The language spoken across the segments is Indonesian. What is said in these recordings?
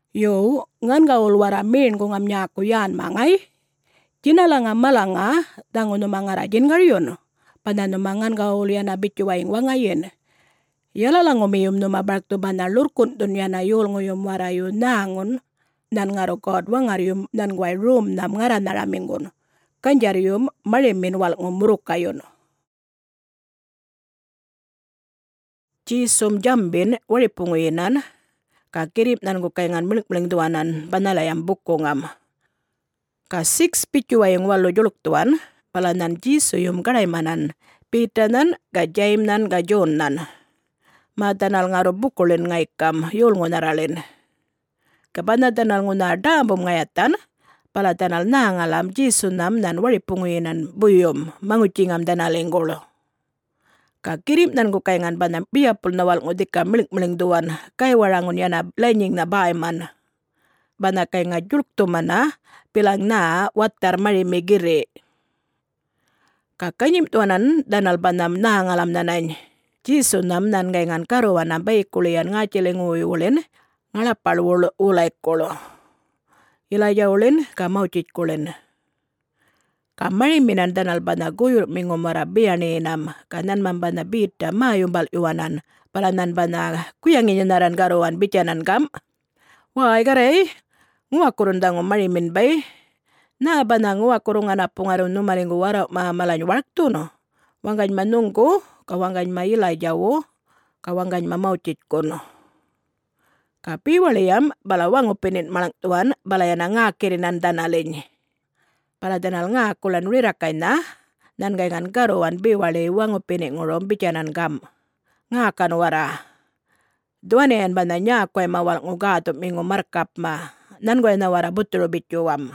Yo ngan gaul waramin ko ngam nyaku yan mangai. Jinalanga malanga dangono mangarajin garyon. Panano mangan gaul yana bitu waing wangayen. Yala lango miyum no mabarto bana lurkun dun yana yul ngoyom warayu nangon. Nan ngaro god wangarium nan guay room nam ngara naramingon. Kanjarium marimin wal ngomuruk kayon. Jisum jambin wari punguinan. Kakirip nan ko kayangan milik-milik tuanan panalayang bukongam. Ka 6 pitu wayang walo juluk tuan. Palanan jisuyum karaimanan. Pitanan ga jaimnan ga jonnan. Matanal ngaro bukulin ngaikam yul ngunaralin. Kapanatanal ngunada bom ngayatan. Palatanal nangalam jisunam nan wari punguinan buyum mangucingam danalinggolo. Kakirip nan ko kayangan banam biapul nawal ngudika milik-milik tuan. Kay warangun yana lanying na baiman. Bana kay nga juluk tumana pilang na watar marimigiri. Kakanyim tuanan danal banam nangalam nanay. Jisunam nan kayangan karuan na bay kulian ngaciling uyulin. Ngalapal ulay kolo. Ilaya ulin ka maucit kulin. Kamariminan danal bana guyur mingumara biyaninam. Kanan mambana bida mayumbal iwanan. Palanan bana kuyangin naran garuan bicanan kam. Wai garay. Nguwakurun dango marimin bay. Na bana nguwakurungan apong arun numaringu waraw mamalany waktu no. Wanggan manunggu. Kawanggan mailay jawo. Kawanggan mamaucit kono. Kapi waliyam balawang upinin malang tuan. Balayana ngakirinan danalin. Pala danal ngakulan rirakay na. Nan gayangan garuan biwali wang upinin ngurom bicanan kam. Ngakan wara. Duanean bana niya ko'y mawal ngugatop mingo markap ma. Nan goy na wara buturo bituam.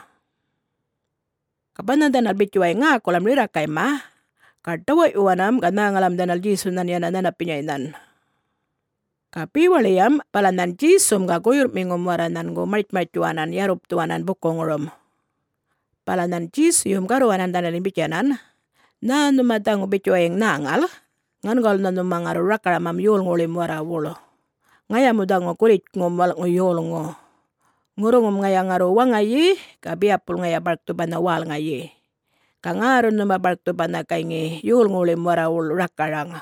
Kapanan danal bituay ngakulam rirakay ma. Kartaway uwanam kanangalam danal jisunan yana nanapinyayinan. Kapi waliyam palanan jisum gaguyur mingo waranan go marit-marituanan yarup tuanan bukongorom. Palanan jisum garuanan danalin bicanan. Na numatango bituayang nangal. Ngan na numangaru rakaramam yul ngulim warawulo. Ngaya mudango kulit ngumal nguyul ngo. Ngurungum ngaya ngaru wangayi. Kabiapul ngaya barktu bana wal ngayi. Kangarun numabarktu bana kaingi yul ngulim warawul rakarang.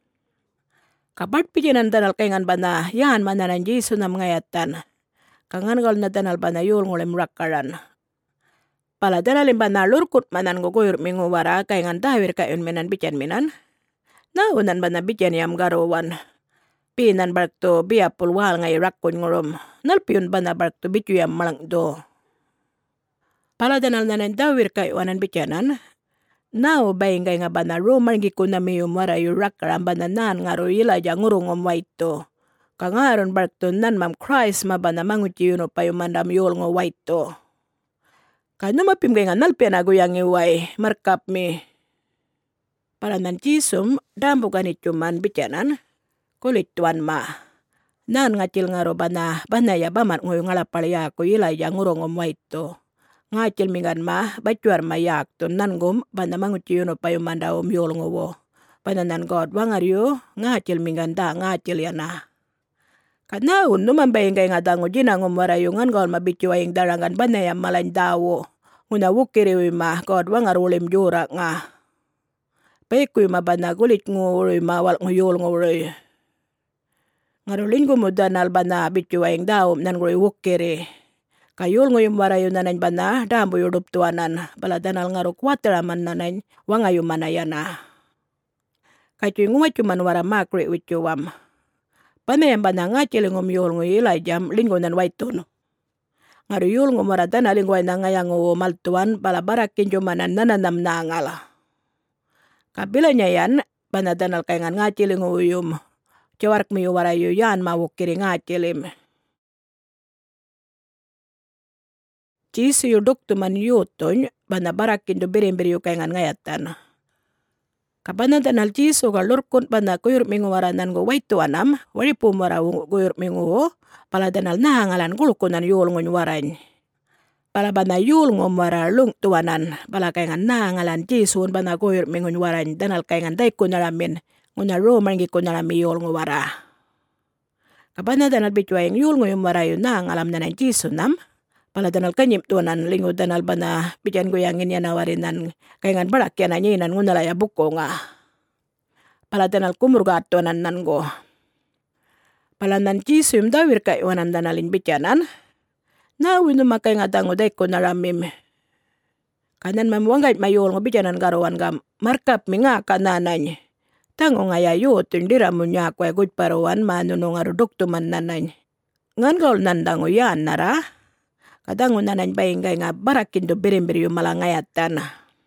Kapat pijinan danal kaingan bana yan mananan jisunam ngayatan. Kangangal na danal bana yul ngulim rakaran. Pala danalin bana lurkut manan guguyur mingu wara kaingan dawir kayun minan bican minan. Naunan bana bican yam garuan. Pinan barktu biapul wal ngay rakun ngurum. Nalpiun bana barktu bicu yam malang do. Pala danal nanan dawir kayuanan bicanan. Nau bayang nga bana rumar giku na miyum wara yu rakaram bana nan ngaru ilaja ngurungom waito. Kangaron barktu nan mam Christ mabana manguci yuno payumandam yul ngo waito. Kano mapim nga nalpian agu yang iway markap mi. Pala nan jisum dambu ganit cuman bicanan. Kulit tuan ma. Nan ngacil ngaro bana ya bamat ngoy ngalapal yaku ilaja ngurungom waito. Ngacil mingan ma bacuar ma yak to nangum bana manguci yuno payumandam yul ngowo. Pananan god wangaryo ngacil mingan da ngacil yana. Kanaun numambayang nga dango jinangom warayungan gol mabicu aying darangan banayam malain dawo. Nguna wukiriwi ma god wangarulim jurak nga. Paikuy mabana gulit nguri mawal nguyul nguri. Ngarulin gumudanal bana bicu aying dawo nan nguri wukiri. Kayul nguyum warayun nanan bana dambu yudup tuanan. Baladanal ngaru kwateraman nanan wangayu manayana. Kacuy ngumacuman wara makri wicuwam. Panayam bana ngacilingum yul nguy ilajam linggunan waitun. Ngaru yul ngumaradan alingway na ngayangu maltuan balabarakin cumanan nananam nangala. Kabilanya yan banadanal kayangan ngacilingu uyum. Cawarak miyu warayu yan mawukiri ngacilim. Jisi yuduk tuman yutun banabarakin do birim-biriyu kayangan ngayatan. Kapanadanal jisu galurkun bana kuyur mingu waranan go waituanam. Waripum warawu kuyur mingu. Paladanal nahangalan gulukunan yul ngun waran. Pala bana yul ngum wara lung tuanan. Pala kayangan nahangalan jisun bana kuyur mingun waran. Danal kayangan daikun naramin. Nguna roman gikun narami yul ngu wara. Kapana danal bicuayang yul ngoyong marayo na ang alam na ng jisunam. Pala danal kanyip tuanan linggo danal bana bican goyangin yan nawarinan kayangan barak yan anyinan ngunalaya buko nga. Pala danal kumurga tuanan nan go. Pala nan jisum dawir kay wanan danalin bicanan. Na winu makay nga dango day ko naramim. Kanan mamuangay mayol ngo bicanan garawan gam markap mi nga kananay. Tango nga yayo tindira mo niya kwa gud parawan manunong arudok tuman nanay. Ngan gaul nandango yan nara. Kadango nanay bayingay nga barakin do birimbir yung malangayatan.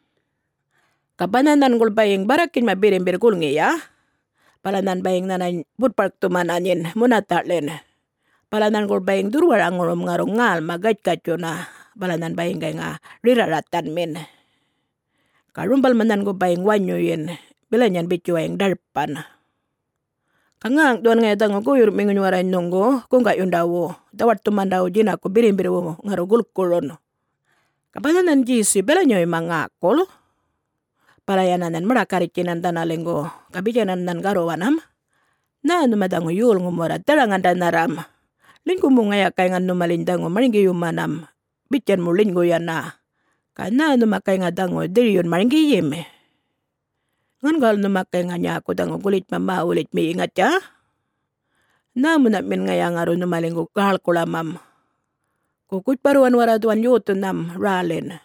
Kabananan gul baying barakin mabirimbir gul ngiya. Palanan baying nanay budpark tuman anyin munatarlen. Palanan gul baying durwar angurum ngarong ngal magaj kacho na. Palanan bayingay nga riraratan min. Karumbal manan gul baying wanyo yin. Bilanyan bicuayang darpan. Kangang tuan nga itang ako yurp mingun waray nunggo kung kayon dawo. Dawat tuman dawo jina ako birimbir mo ngarugul kulon. Kapananan jisi bilanyo yung mga akol. Parayanan marakarikinan tanalinggo. Kabidyanan nan garawanam. Na numadango yul ngumura tarangan tanaram. Linggo mo ngaya kay nga numalindango maringgi yung manam. Bityan mo linggo yan na. Kana numakay nga dango diri yun maringgi yeme. Ngan gal numakay nga niya ako dango gulit mamaulit mi ingat ya. Namo na min ngaya nga ro numalinggo kahal ko lamam. Kukut paruan waraduan yuto nam ralin.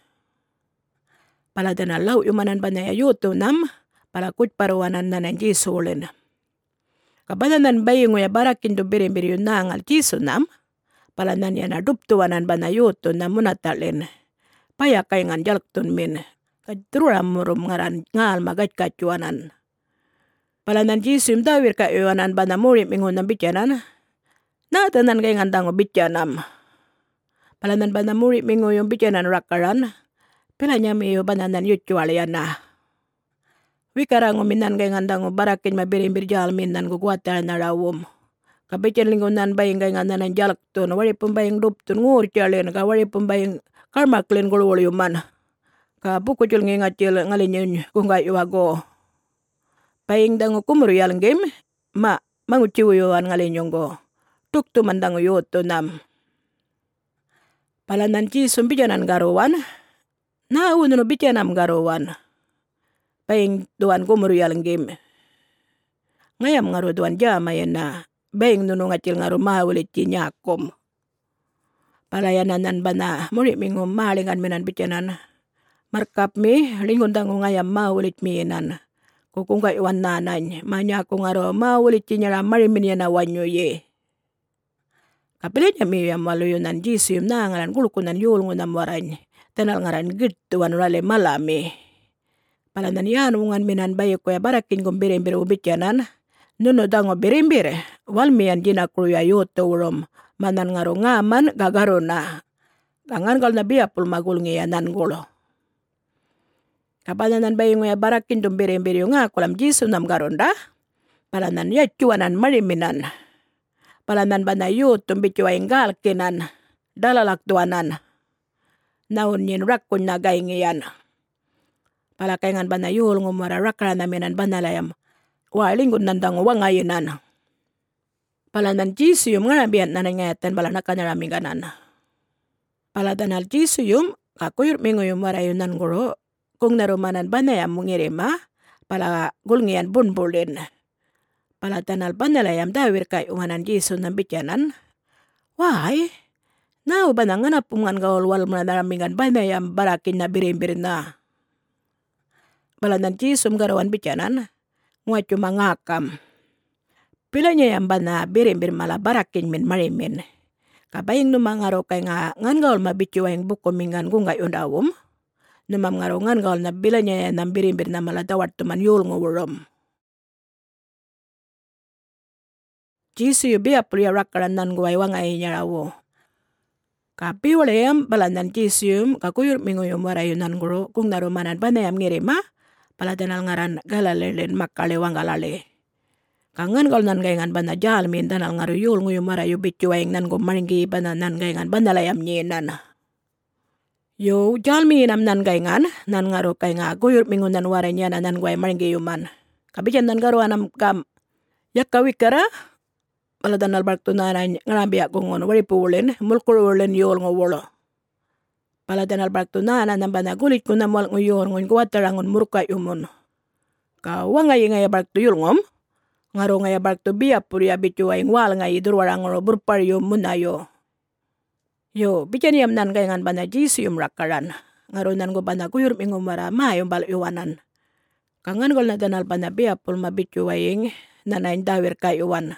Palada na law yumanan ba na yuto nam palakut paruanan na ng jisulin. Kabananan bayi nguya barakin do birimbir yun na ngal jiso nam. Palanan yan na duptuanan ba na yuto na munatalin. Payakay ngan jalktun min. Kadruram murum ngaran ngal magat kacuanan. Palanan jisum dawir ka iwanan ba na murim mingun na bityanan. Natanan kay ngandango bityanam. Palanan ba na murim mingun yung bityanan rakaran. Pilanya miyo bananan yutualian na. Wikarang uminan kay ngandango barakin mabirimbir jal minan guguatan na rawum. Kabityan lingunan baying kay ngandanan jalaktun. Wari pumbaying duptun ngur jalin ka wari pumbaying karmaklin gulwulyuman. Kabuko jul ngingacil ngalinyon kung kayo ako. Paying dango kumuriyal game, manguchiwiyuan ngalinyong go. Tukto man dango yoto nam. Palanan jisum bijanan garawan, na uno no bijanam garawan. Paying duan kumuriyal game. Ngayam ngaro duan jamayan na, baying nuno ngacil ngaro mahulit jinyakom. Palayanan ba na, murid mingum mahalingan minan bijanan. Markap mi, lingon dango ngayam maulit miinan. Kukung kaiwan nanay, manya ko ngaro maulit niya marimin niya na wanyo ye. Kapilit niya mi yung maluyunan jisiyum na ngaran gulukunan yulungan na waran. Tanal ngaran gituan rale malami. Palanan yan ungan minan bayo ko ya barakin kong birimbir ubityanan. Nuno dango birimbir, walmiyan jinakruya yoto urom. Manan ngaro ngaman gagaro na. Gangan kal na biyapul magulngiyanan gulo. Kapananan bayong ya barakin dong birimbir nga kulam jisu nam garonda. Palanan ya cuanan mariminan. Palanan ba na yu tumbicuayang galkinan. Dalalaktuanan. Naun yin rakun na gaingiyan. Palakayangan ba na yul ngumara rakran naminan banalayam. Walinggun nandang wangayinan. Palanan jisu yung ngarabian na nangayatan bala nakanarami ganan. Paladanal jisu yung kakuyur mingo yung marayunan guro. Kung narumanan ba na yam mungirima, pala gulngian bunbulin. Pala tanal ba nalayam dawir kay unganan jiso ng bityanan. Why? Nao ba na nga napungan gaulwal mo na naramingan ba na yam barakin na birimbir na. Pala ng jiso garawan bityanan, nguat yung mangakam. Pila niya yam ba na birimbir mala barakin min marimin. Kabayang numangaro kay nga ngan gaul mabityuayang buko mingan kung gayon dawom. Numam ngarongan gal na bila niya yan ng birimbir na maladawat tuman yul nguwurom. Jisu yu biya puliya rakaran nan guway wangay niya rawo. Kapi walayam balanan jisu yum kakuyur mingo yung warayunan guro kung narumanan ba na yam ngirima paladanal ngaran galalilin makalewang galali. Kangan gal nan gayangan ba na jal min danal ngaru yul nguyum warayu bityuayang nan gumaringgi ba na nan gayangan ba nalayam nyinan. Yo jalmi nam nan gaingan nan ngaro kay nga guyur mingun nan waray niya na nan guay maringgi yuman. Kabidyan nan garo anam kam yakawikara paladanal bartu nanay ngarambiak gongon waripulen mulkurulen yol ngowolo. Paladanal bartu nana nambana gulit kuna mal ngoyor ngon kuatarangon murka yumun. Ka wangay ngaya bartu yulngom ngaro ngaya bartu biapur ya bicu ay ngwal ngay durwarangoro burparyo munayo. Yo bican yam nan kayangan bana jisiyum rakaran ngaro nan go bana kuyur mingumara mayom bal yuwanan. Kangan gol na danal bana biapul mabicu aying nanain dawir kayuwan.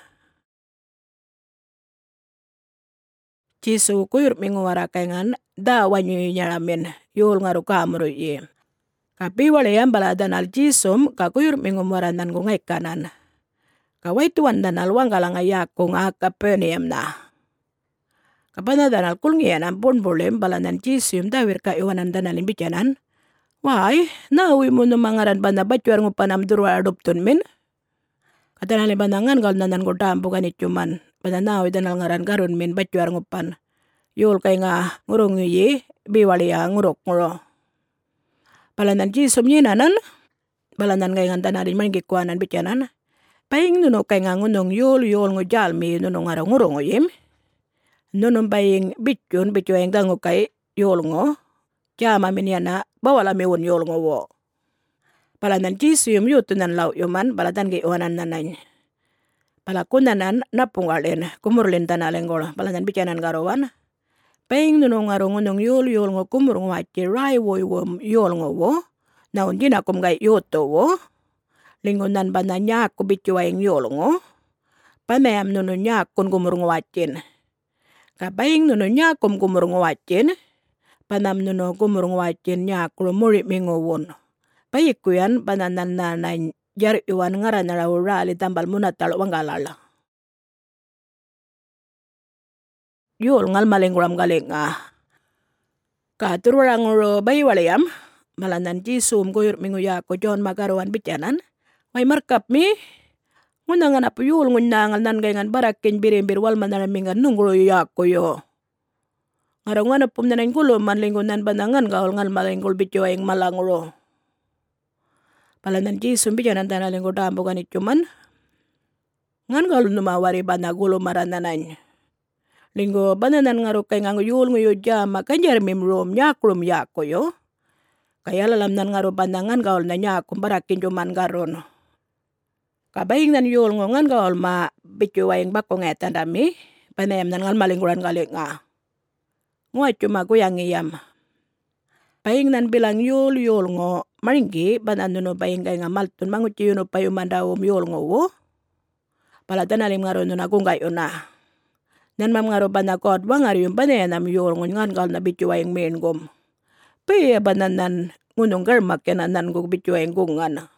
Jisu kuyur mingumara kayangan da wanyu nyaramin yul ngaro kamuro ye. Kapi walayam bala danal jisum ka kuyur mingumara nan go ngay kanan. Kawai tuan danal wanggalang ayako nga kapeniyam na. Kapana danal kulngian ampun bolem bala nan jisum dawir kayuwanan danalin bicanan. Wai, nawi mo no mangaran bana bacuar ngupanam durwa adoptun min. Katanali banangan gal nanan ko dampo ganit cuman. Bana nawi danal ngaran garun min bacuar ngupan. Yul kay nga ngurong yi, biwali ya ngurok nguro. Balanan jisum yinanan. Balanan kay nga danalin manggikuanan bicanan. Paing nuno kay nga ngunong yul ngujalmi nuno ngarang ngurong yim. Nuno paing bicun yang dango kay yul ngo. Jama minyana bawala mewon yol ngowo. Palanan jisum yutunan lau yuman balatan ge onan nanany. Palakunanan napungalen kumurlin tanalengol palanan bicanan garowan. Paing nunong ngarong ngunong yol ngo kumur ngwaci rai wom yol ngowo. Naun jinakum gay yoto wo. Lingunan bananya ku bicuaing yol ngo. Pamayam nununya kun kumur ngwacin. Kapaing nununya kumur ngwacin. Panam nuno kumur ngwacin nya kulumuri mingowon. Payikuyan pananan nanay jar iwan ngaran na rali tambal munatal wanggalala. Yul ngal malingguram galing Katururang ro bayiwalayam. Malanan jisum kuyur minguya ko John magaruan bicanan. May markap mi. Ngunangan apo yul ngunangal nan gayangan barakin birimbir wal manaramingan nungro yako yo. Ngarangan apum nanay gulo manlingunan banangan gaul ngal malinggol bicu ayang malangro. Palanan jisum bicanan tanalinggo dampo ganit cuman. Ngan gaul numawari bana gulo marananay. Linggo bananan ngaro kay ngango yul nguyo jama kanjar mimrom nyakrum yako yo. Kaya lalam nan ngaro banangan gaul na nyakum barakin cuman garon. Kabaying nan yul ngongan gaul ma bicu ayang bako ngetan dami. Panayam nan ngal malingguran galing Ngwa cuma goyang iyam. Paing nan bilang yul ngo maringgi banan nuno paing kay nga maltun manguci yuno payo mandawom yul ngo wo. Palatan alim ngaro nuna gunggay una. Nan mam ngaro bana kod wangari yung banayan am yul ngan gal na bicuayang meengom. Paya banan nan ngunong garmak yanan go bicuayang gungan.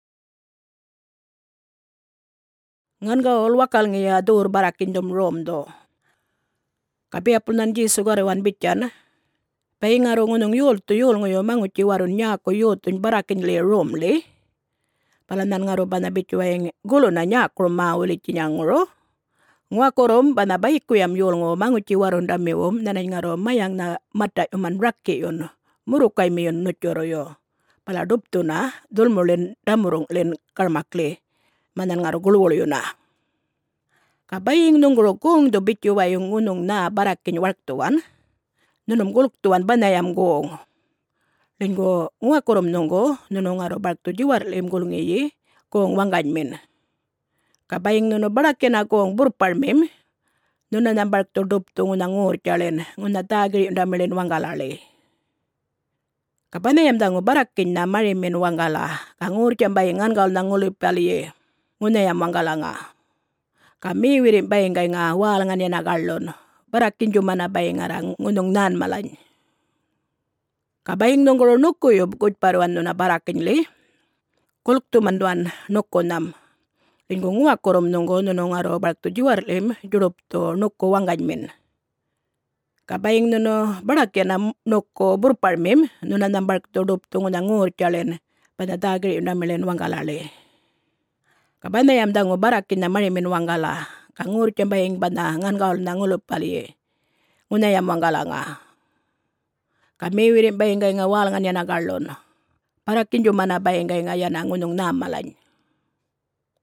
Ngan gaul wakal ngiya dur barakin dom rom do. Kapi apun nan jisu garawan bican. Paing ngaro ngunong yul ngoyo manguci warun nyako yutun barakin le rom le. Palanan ngaro bana bicuayang gulo na nyakro mauli cinyangro. Ngwa korom bana baik kuyam yul ngo manguci warun damiwom nanay ngaro mayang na mata uman raki yun. Murukay mi yun nutjoro yo. Pala dupto na dulmulin damurong len karmakle. Manan ngaro gulwolo yun na. Kabaying nunggro kong do bicuayang ngunong na barakin wartuan. Nunong guluk tuan banayam gong. Linggo ngwa korom nunggo nunong ngaro bartu jiwar lim gulungiyi kong wangganmin. Kabaying nuno barakin akong burparmim. Nuna na bartu dupto ngunang ngurjalen ngunatagri undamilin wanggalali. Kapanayam dango barakin na marimin wanggala. Kangurjang bayingan gal nangulipali ngunayam wanggala nga. Kami wirin baying kay nga walangan yan agalon. Barakin cuma na baying ngarang ngunong nan malany. Kabaying nunggro nuko yo bukod paruan na barakin li. Kuluk tumanduan nuko nam. Linggo ngwa korom nunggo nunong aro barak tu jiwar lim jurup to nuko wangganmin. Kabaying nuno barakin na nuko burparmim. Nunan barak tu dup tu ngunang ngur jalen. Panadagri unamilin wanggalali. Kabanayam dango barakin na marimin wanggala. Kangur baying bana ngan gaul na ngulup pali. Ngunayam wanggala nga. Kami wirin baying kay nga walangan yan agalon. Barakin juma na baying kay nga yan ang ngunong namalany.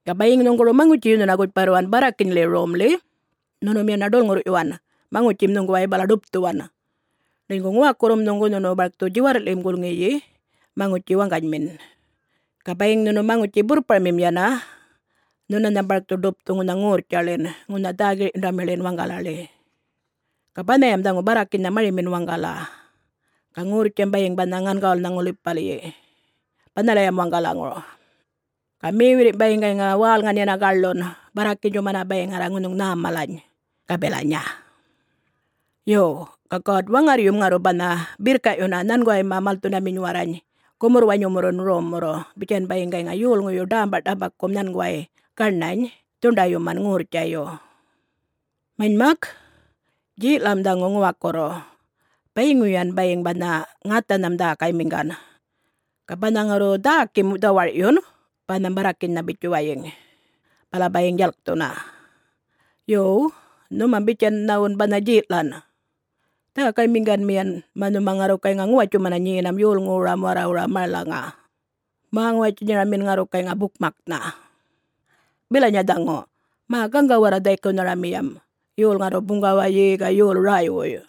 Kabaying nung kuro manguci yun nagut paruan barakin le romle. Nono mian adol nguru iwan. Mangucim nunggu ay baladup tuan. Lingkung wa kurum nunggu nono balak tu jiwar lim gulung iyi. Manguci wang kajmin. Kabaying nono manguci burpamim yana. Nono na balak tu dup tungu na ngur calen. Nguna dagi indamelin wanggalale. Kapanayam dangu barakin na marimin wanggala. Kangur baying banangan kaul nangulip pali. Panalayam wanggala nguro. Kami wirik baying kay nga wal nga niya nagalon. Barakin yung manabaying harangunong namalany. Kabelanya. Yo, kakot wangarium nga roba na birka yun na nanggoy mamalto na minywarany. Kumurwan yung muron romuro. Bikin baying kay nga yul nguyo dambat abak kum nanggoy karnany. Tunda yung man ngur chayo. Mainmak, ji lam dangong wakoro. Bayinguyan baying bana ngata namda kay minggan. Kapanangaro da kimudawar yun. Panambarakin na bituwayeng. Palabayeng jalk to na. Yo, numambityan naun banajitlan. Ta kay minggan miyan manumangaro kay nga nguwa cuma nyinam yul ngura mara-ura malanga. Manguwa cuma min ngaro kay nga bukmak na. Bila nya dango, magangga waraday ko naramiyam. Yul ngaro bunggawayi ka yul rayo.